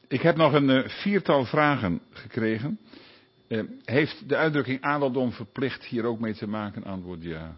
Ik heb nog een viertal vragen gekregen. Heeft de uitdrukking adeldom verplicht hier ook mee te maken? Antwoord ja.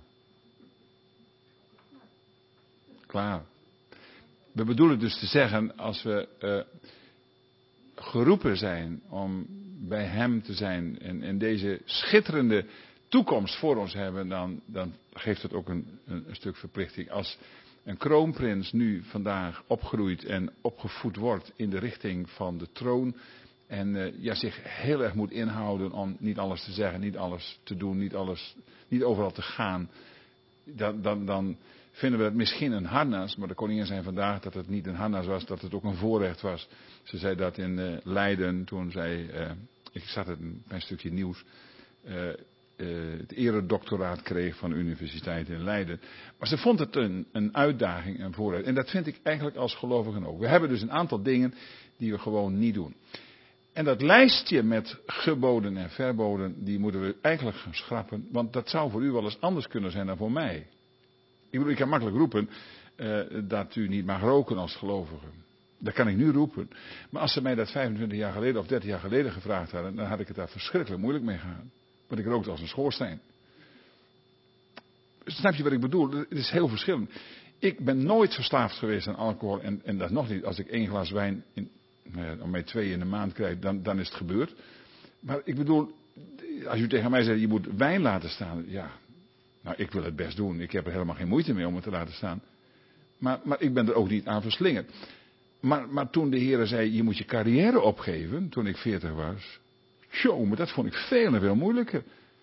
Klaar. We bedoelen dus te zeggen, als we geroepen zijn om bij hem te zijn en deze schitterende toekomst voor ons hebben, dan geeft het ook een stuk verplichting. Als een kroonprins nu vandaag opgroeit en opgevoed wordt in de richting van de troon en zich heel erg moet inhouden om niet alles te zeggen, niet alles te doen, niet overal te gaan, dan vinden we het misschien een harnas, maar de koningin zei vandaag dat het niet een harnas was, dat het ook een voorrecht was. Ze zei dat in Leiden toen zij, ik zat het een klein stukje nieuws, het eredoctoraat kreeg van de universiteit in Leiden. Maar ze vond het een uitdaging, een voorrecht. En dat vind ik eigenlijk als gelovigen ook. We hebben dus een aantal dingen die we gewoon niet doen. En dat lijstje met geboden en verboden, die moeten we eigenlijk gaan schrappen. Want dat zou voor u wel eens anders kunnen zijn dan voor mij. Ik bedoel, ik kan makkelijk roepen dat u niet mag roken als gelovige. Dat kan ik nu roepen. Maar als ze mij dat 25 jaar geleden of 30 jaar geleden gevraagd hadden, dan had ik het daar verschrikkelijk moeilijk mee gehad. Want ik rookte als een schoorsteen. Snap je wat ik bedoel? Het is heel verschillend. Ik ben nooit verslaafd geweest aan alcohol. En dat nog niet. Als ik 1 glas wijn om mij 2 in de maand krijg, dan is het gebeurd. Maar ik bedoel, als u tegen mij zegt, je moet wijn laten staan. Ja, nou ik wil het best doen. Ik heb er helemaal geen moeite mee om het te laten staan. Maar ik ben er ook niet aan verslingerd. Maar toen de Heer zei, je moet je carrière opgeven, toen ik 40 was. Maar dat vond ik veel en veel moeilijker.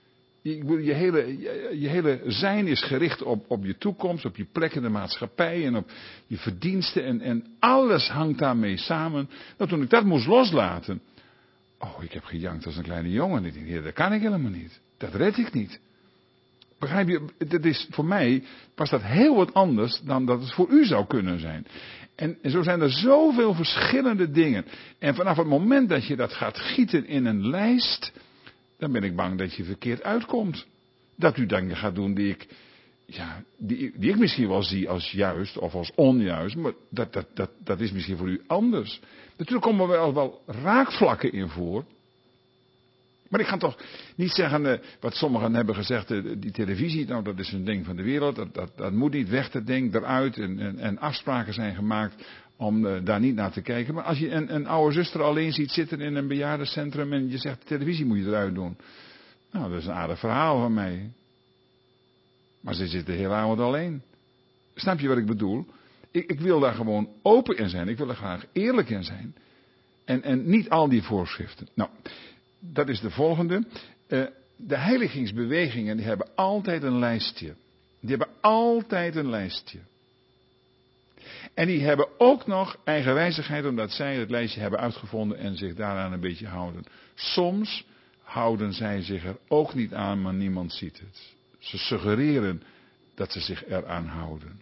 Je hele zijn is gericht op je toekomst, op je plek in de maatschappij en op je verdiensten en alles hangt daarmee samen. Nou, toen ik dat moest loslaten, ik heb gejankt als een kleine jongen. Ik denk, Heer, dat kan ik helemaal niet. Dat red ik niet. Begrijp je, dat is, voor mij was dat heel wat anders dan dat het voor u zou kunnen zijn. En zo zijn er zoveel verschillende dingen. En vanaf het moment dat je dat gaat gieten in een lijst, dan ben ik bang dat je verkeerd uitkomt. Dat u dingen gaat doen die ik misschien wel zie als juist of als onjuist, maar dat is misschien voor u anders. Natuurlijk komen er wel raakvlakken in voor. Maar ik ga toch niet zeggen, wat sommigen hebben gezegd, die televisie, nou dat is een ding van de wereld, dat moet niet weg, dat ding eruit en afspraken zijn gemaakt om daar niet naar te kijken. Maar als je een oude zuster alleen ziet zitten in een bejaardencentrum en je zegt, de televisie moet je eruit doen. Nou, dat is een aardig verhaal van mij. Maar ze zit de hele avond alleen. Snap je wat ik bedoel? Ik wil daar gewoon open in zijn, ik wil er graag eerlijk in zijn. En niet al die voorschriften. Nou, dat is de volgende. De heiligingsbewegingen die hebben altijd een lijstje. Die hebben altijd een lijstje. En die hebben ook nog eigenwijzigheid omdat zij het lijstje hebben uitgevonden en zich daaraan een beetje houden. Soms houden zij zich er ook niet aan, maar niemand ziet het. Ze suggereren dat ze zich eraan houden.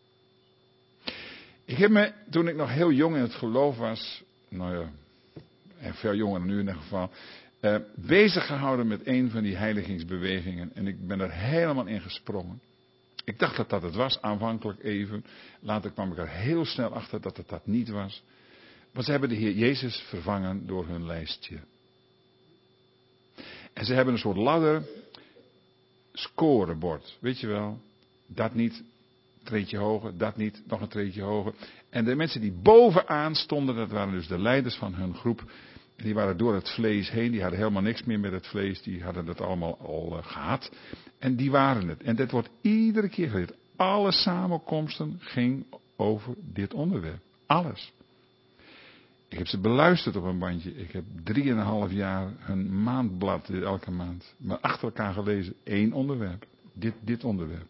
Ik heb me, toen ik nog heel jong in het geloof was, en veel jonger dan nu in ieder geval, bezig gehouden met een van die heiligingsbewegingen. En ik ben er helemaal in gesprongen. Ik dacht dat het was, aanvankelijk even. Later kwam ik er heel snel achter dat het dat niet was. Want ze hebben de Heer Jezus vervangen door hun lijstje. En ze hebben een soort ladder, scorebord, weet je wel. Dat niet, een treedje hoger, dat niet, nog een treedje hoger. En de mensen die bovenaan stonden, dat waren dus de leiders van hun groep. Die waren door het vlees heen, die hadden helemaal niks meer met het vlees, die hadden dat allemaal al gehad. En die waren het. En dat wordt iedere keer geleerd. Alle samenkomsten ging over dit onderwerp. Alles. Ik heb ze beluisterd op een bandje. Ik heb 3,5 jaar hun maandblad elke maand. Maar achter elkaar gelezen. 1 onderwerp. Dit onderwerp.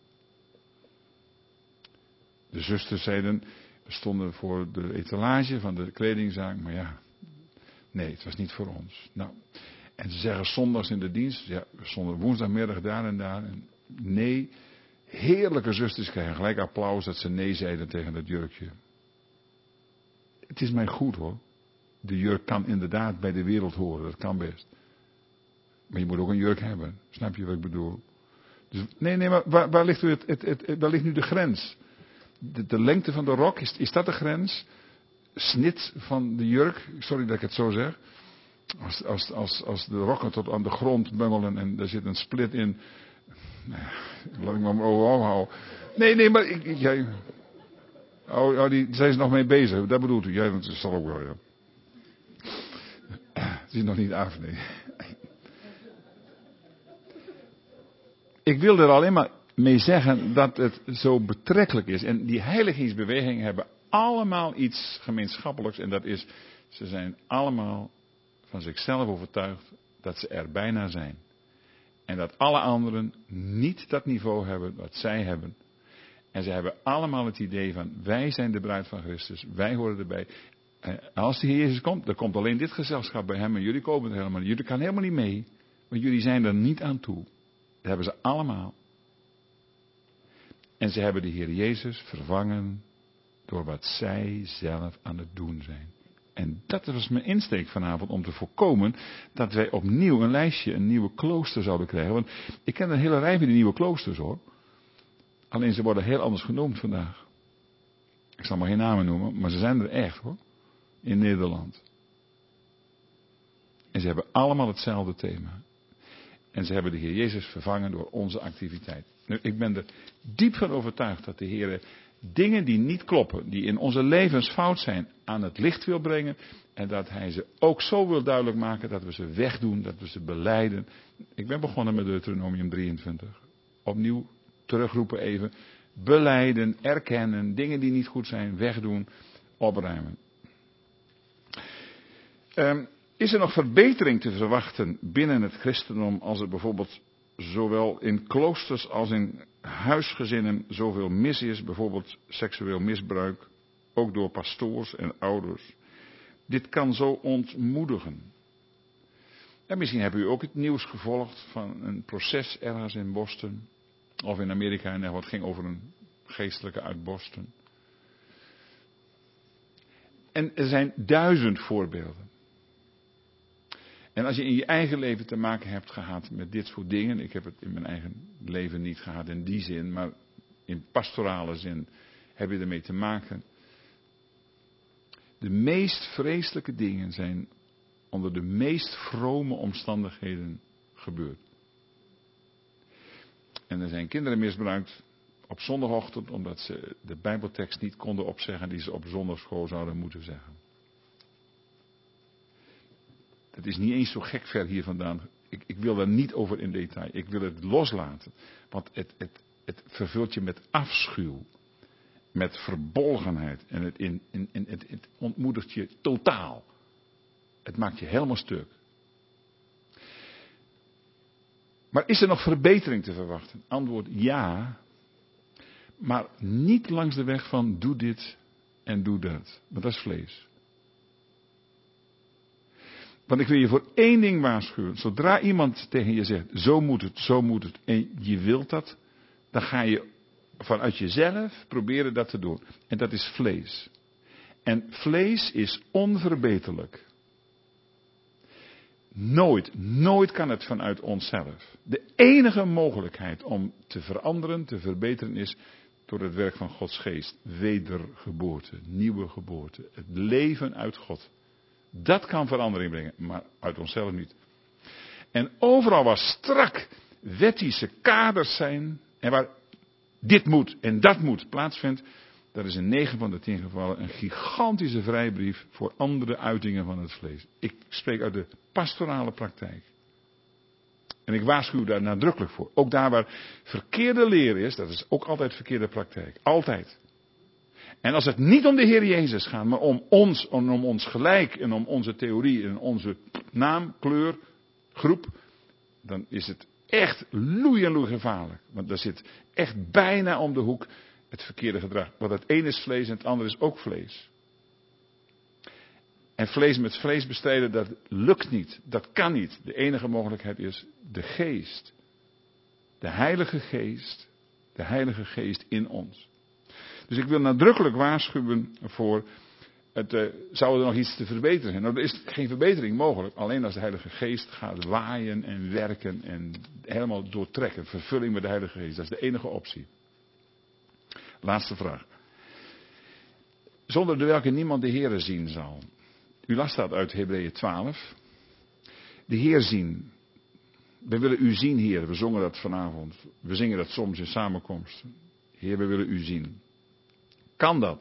De zusters zeiden, we stonden voor de etalage van de kledingzaak. Maar ja, nee, het was niet voor ons. Nou, en ze zeggen zondags in de dienst. Ja, we stonden woensdagmiddag daar en daar. En nee, heerlijke zusters krijgen gelijk applaus dat ze nee zeiden tegen dat jurkje. Het is mij goed hoor. De jurk kan inderdaad bij de wereld horen, dat kan best. Maar je moet ook een jurk hebben, snap je wat ik bedoel? Dus, nee, maar waar ligt nu de grens? De lengte van de rok, is dat de grens? snit van de jurk. Sorry dat ik het zo zeg. Als de rokken tot aan de grond bungelen en er zit een split in. Nou ja, laat ik maar mijn ogen houden. Nee, maar jij... die zijn ze nog mee bezig. Dat bedoelt u. Jij, dat zal ook wel, ja. Het is nog niet af, nee. Ik wil er alleen maar mee zeggen dat het zo betrekkelijk is. En die heiligingsbewegingen hebben allemaal iets gemeenschappelijks. En dat is, ze zijn allemaal van zichzelf overtuigd dat ze er bijna zijn. En dat alle anderen niet dat niveau hebben wat zij hebben. En ze hebben allemaal het idee van, wij zijn de bruid van Christus, wij horen erbij. En als de Heer Jezus komt, dan komt alleen dit gezelschap bij hem en jullie komen er helemaal niet. Jullie gaan helemaal niet mee, want jullie zijn er niet aan toe. Dat hebben ze allemaal. En ze hebben de Heer Jezus vervangen door wat zij zelf aan het doen zijn. En dat was mijn insteek vanavond om te voorkomen dat wij opnieuw een lijstje, een nieuwe klooster zouden krijgen. Want ik ken een hele rij van die nieuwe kloosters hoor. Alleen ze worden heel anders genoemd vandaag. Ik zal maar geen namen noemen, maar ze zijn er echt hoor. In Nederland. En ze hebben allemaal hetzelfde thema. En ze hebben de Heer Jezus vervangen door onze activiteit. Nu, ik ben er diep van overtuigd dat de Heer dingen die niet kloppen, die in onze levens fout zijn, aan het licht wil brengen. En dat Hij ze ook zo wil duidelijk maken dat we ze wegdoen, dat we ze belijden. Ik ben begonnen met Deuteronomium 23. Opnieuw terugroepen even. Belijden, erkennen, dingen die niet goed zijn, wegdoen, opruimen. Is er nog verbetering te verwachten binnen het christendom als er bijvoorbeeld zowel in kloosters als in huisgezinnen zoveel mis is, bijvoorbeeld seksueel misbruik, ook door pastoors en ouders. Dit kan zo ontmoedigen. En misschien hebben u ook het nieuws gevolgd van een proces ergens in Boston, of in Amerika, en wat ging over een geestelijke uit Boston. En er zijn 1000 voorbeelden. En als je in je eigen leven te maken hebt gehad met dit soort dingen. Ik heb het in mijn eigen leven niet gehad in die zin. Maar in pastorale zin heb je ermee te maken. De meest vreselijke dingen zijn onder de meest vrome omstandigheden gebeurd. En er zijn kinderen misbruikt op zondagochtend omdat ze de Bijbeltekst niet konden opzeggen die ze op zondagschool zouden moeten zeggen. Het is niet eens zo gek ver hier vandaan. Ik wil daar niet over in detail. Ik wil het loslaten. Want het vervult je met afschuw. Met verbolgenheid. En het ontmoedigt je totaal. Het maakt je helemaal stuk. Maar is er nog verbetering te verwachten? Antwoord ja. Maar niet langs de weg van doe dit en doe dat. Want dat is vlees. Want ik wil je voor één ding waarschuwen. Zodra iemand tegen je zegt, zo moet het, en je wilt dat, dan ga je vanuit jezelf proberen dat te doen. En dat is vlees. En vlees is onverbeterlijk. Nooit kan het vanuit onszelf. De enige mogelijkheid om te veranderen, te verbeteren is door het werk van Gods geest. Wedergeboorte, nieuwe geboorte, het leven uit God. Dat kan verandering brengen, maar uit onszelf niet. En overal waar strak wettische kaders zijn, en waar dit moet en dat moet plaatsvindt, dat is in 9 van de 10 gevallen een gigantische vrijbrief voor andere uitingen van het vlees. Ik spreek uit de pastorale praktijk. En ik waarschuw daar nadrukkelijk voor. Ook daar waar verkeerde leer is, dat is ook altijd verkeerde praktijk. Altijd. En als het niet om de Heer Jezus gaat, maar om ons gelijk en om onze theorie en onze naam, kleur, groep, dan is het echt loei en loei gevaarlijk. Want daar zit echt bijna om de hoek het verkeerde gedrag. Want het een is vlees en het andere is ook vlees. En vlees met vlees bestrijden, dat lukt niet. Dat kan niet. De enige mogelijkheid is de geest. De Heilige Geest. De Heilige Geest in ons. Dus ik wil nadrukkelijk waarschuwen voor, zou er nog iets te verbeteren zijn? Nou, er is geen verbetering mogelijk. Alleen als de Heilige Geest gaat waaien en werken en helemaal doortrekken. Vervulling met de Heilige Geest. Dat is de enige optie. Laatste vraag. Zonder de welke niemand de Heere zien zal. U las dat uit Hebreeën 12. De Heer zien. We willen u zien, Heer. We zongen dat vanavond. We zingen dat soms in samenkomst. Heer, we willen u zien. Kan dat?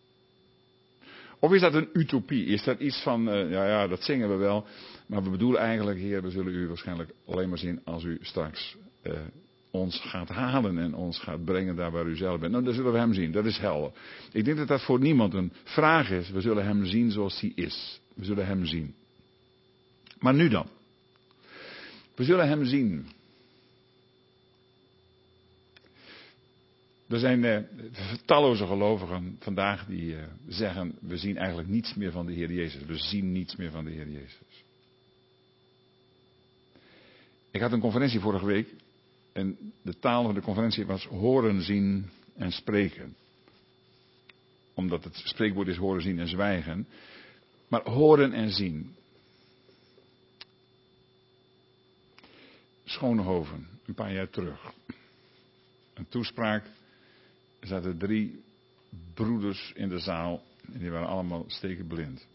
Of is dat een utopie? Is dat iets van, ja, dat zingen we wel. Maar we bedoelen eigenlijk, Heer, we zullen u waarschijnlijk alleen maar zien als u straks ons gaat halen en ons gaat brengen daar waar u zelf bent. Nou, dan zullen we hem zien. Dat is helder. Ik denk dat dat voor niemand een vraag is. We zullen hem zien zoals hij is. We zullen hem zien. Maar nu dan. We zullen hem zien. Er zijn talloze gelovigen vandaag die zeggen, we zien eigenlijk niets meer van de Heer Jezus. We zien niets meer van de Heer Jezus. Ik had een conferentie vorige week en de taal van de conferentie was horen, zien en spreken. Omdat het spreekwoord is horen, zien en zwijgen. Maar horen en zien. Schoonhoven, een paar jaar terug. Een toespraak. Er zaten 3 broeders in de zaal en die waren allemaal stekenblind.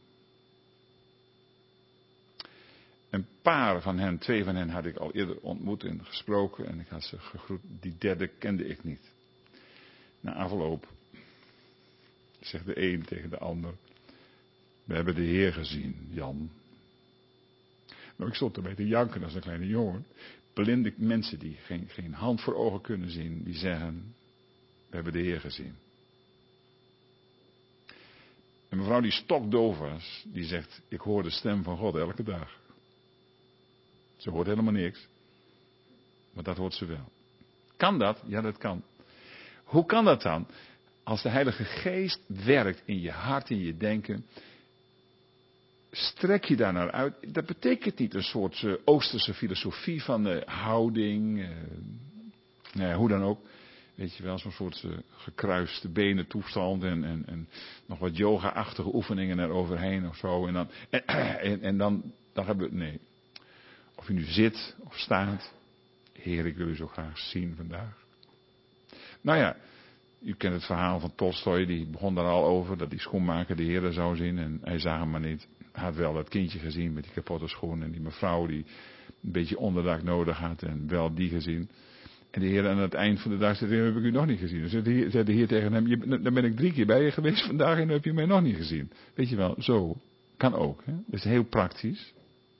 Een paar van hen, 2 van hen had ik al eerder ontmoet en gesproken en ik had ze gegroet. Die derde kende ik niet. Na afloop zegt de een tegen de ander, we hebben de Heer gezien, Jan. Nou, ik stond erbij te janken als een kleine jongen. Blinde mensen die geen hand voor ogen kunnen zien, die zeggen, we hebben de Heer gezien. Een mevrouw die stokdoof was, die zegt, ik hoor de stem van God elke dag. Ze hoort helemaal niks. Maar dat hoort ze wel. Kan dat? Ja, dat kan. Hoe kan dat dan? Als de Heilige Geest werkt in je hart, in je denken, strek je daar naar uit. Dat betekent niet een soort Oosterse filosofie van houding, hoe dan ook. Weet je wel, zo'n soort gekruiste benen toestand en nog wat yoga-achtige oefeningen eroverheen of zo. En dan hebben we het, nee. Of je nu zit of staat. Heer, ik wil u zo graag zien vandaag. Nou ja, u kent het verhaal van Tolstoj, die begon daar al over, dat die schoenmaker de Heer zou zien en hij zag hem maar niet. Hij had wel dat kindje gezien met die kapotte schoen en die mevrouw die een beetje onderdak nodig had en wel die gezien. En de Heer aan het eind van de dag zei, heb ik u nog niet gezien. Dan zei de Heer tegen hem, dan ben ik 3 keer bij je geweest vandaag en dan heb je mij nog niet gezien. Weet je wel, zo. Kan ook. Hè? Dat is heel praktisch.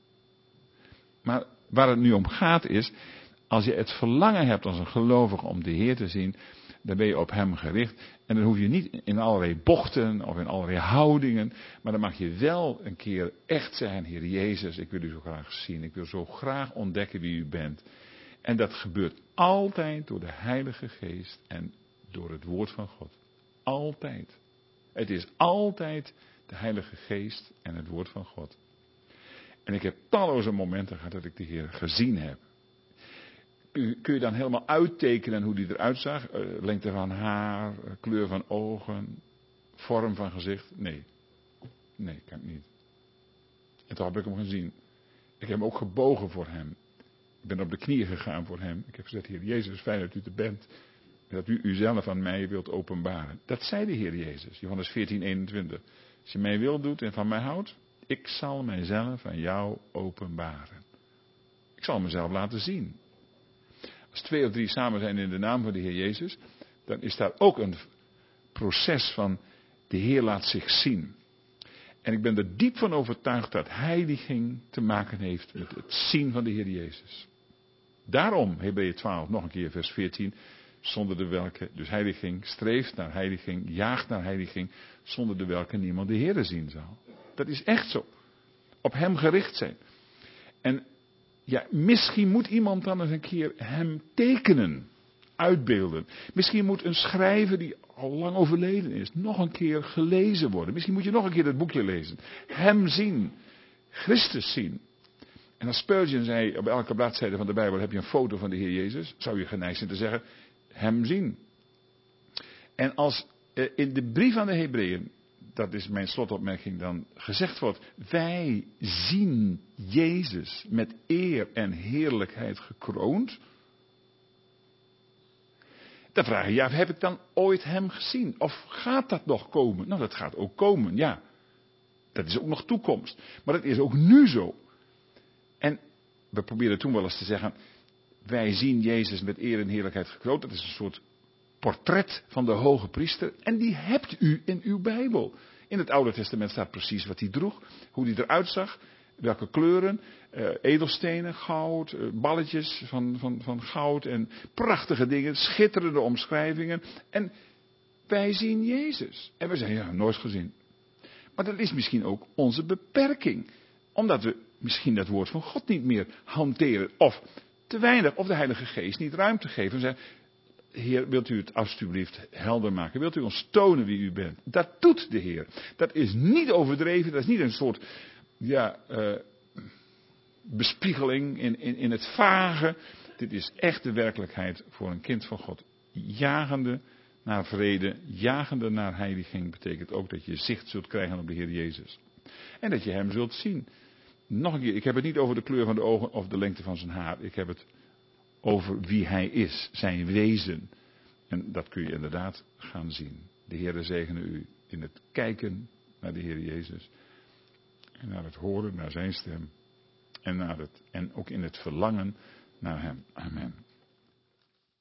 Maar waar het nu om gaat is, als je het verlangen hebt als een gelovige om de Heer te zien, dan ben je op hem gericht. En dan hoef je niet in allerlei bochten of in allerlei houdingen, maar dan mag je wel een keer echt zeggen, Heer Jezus, ik wil u zo graag zien. Ik wil zo graag ontdekken wie u bent. En dat gebeurt altijd door de Heilige Geest en door het woord van God. Altijd. Het is altijd de Heilige Geest en het woord van God. En ik heb talloze momenten gehad dat ik de Heer gezien heb. Kun je dan helemaal uittekenen hoe die eruit zag? Lengte van haar, kleur van ogen, vorm van gezicht? Nee. Nee, kan ik niet. En toch heb ik hem gezien. Ik heb hem ook gebogen voor hem. Ik ben op de knieën gegaan voor hem. Ik heb gezegd, Heer Jezus, fijn dat u er bent. En dat u uzelf aan mij wilt openbaren. Dat zei de Heer Jezus, Johannes 14:21. Als je mij wil doet en van mij houdt, ik zal mijzelf aan jou openbaren. Ik zal mezelf laten zien. Als 2 of 3 samen zijn in de naam van de Heer Jezus, dan is daar ook een proces van de Heer laat zich zien. En ik ben er diep van overtuigd dat heiliging te maken heeft met het zien van de Heer Jezus. Daarom, Hebreeën 12, nog een keer vers 14, zonder de welke, dus heiliging, streeft naar heiliging, jaagt naar heiliging, zonder de welke niemand de Heer zien zal. Dat is echt zo. Op hem gericht zijn. En ja, misschien moet iemand dan eens een keer hem tekenen, uitbeelden. Misschien moet een schrijver die al lang overleden is, nog een keer gelezen worden. Misschien moet je nog een keer dat boekje lezen. Hem zien. Christus zien. En als Spurgeon zei, op elke bladzijde van de Bijbel heb je een foto van de Heer Jezus, zou je geneigd zijn te zeggen, hem zien. En als in de brief aan de Hebreeën, dat is mijn slotopmerking dan, gezegd wordt, wij zien Jezus met eer en heerlijkheid gekroond. Dan vraag je, ja, heb ik dan ooit hem gezien? Of gaat dat nog komen? Nou, dat gaat ook komen, ja. Dat is ook nog toekomst. Maar dat is ook nu zo. En we probeerden toen wel eens te zeggen, wij zien Jezus met eer en heerlijkheid gekroond. Dat is een soort portret van de hoge priester. En die hebt u in uw Bijbel. In het Oude Testament staat precies wat hij droeg. Hoe hij eruit zag. Welke kleuren. Edelstenen, goud. Balletjes van goud. En prachtige dingen. Schitterende omschrijvingen. En wij zien Jezus. En we zeggen, ja, nooit gezien. Maar dat is misschien ook onze beperking. Omdat we misschien dat woord van God niet meer hanteren. Of te weinig. Of de Heilige Geest niet ruimte geven. En zeggen, Heer, wilt u het alstublieft helder maken? Wilt u ons tonen wie u bent? Dat doet de Heer. Dat is niet overdreven. Dat is niet een soort bespiegeling in het vage. Dit is echt de werkelijkheid voor een kind van God. Jagende naar vrede, jagende naar heiliging, betekent ook dat je zicht zult krijgen op de Heer Jezus. En dat je hem zult zien. Nog een keer, ik heb het niet over de kleur van de ogen of de lengte van zijn haar. Ik heb het over wie hij is, zijn wezen. En dat kun je inderdaad gaan zien. De Heer zegene u in het kijken naar de Heer Jezus. En naar het horen naar zijn stem. En ook in het verlangen naar hem. Amen.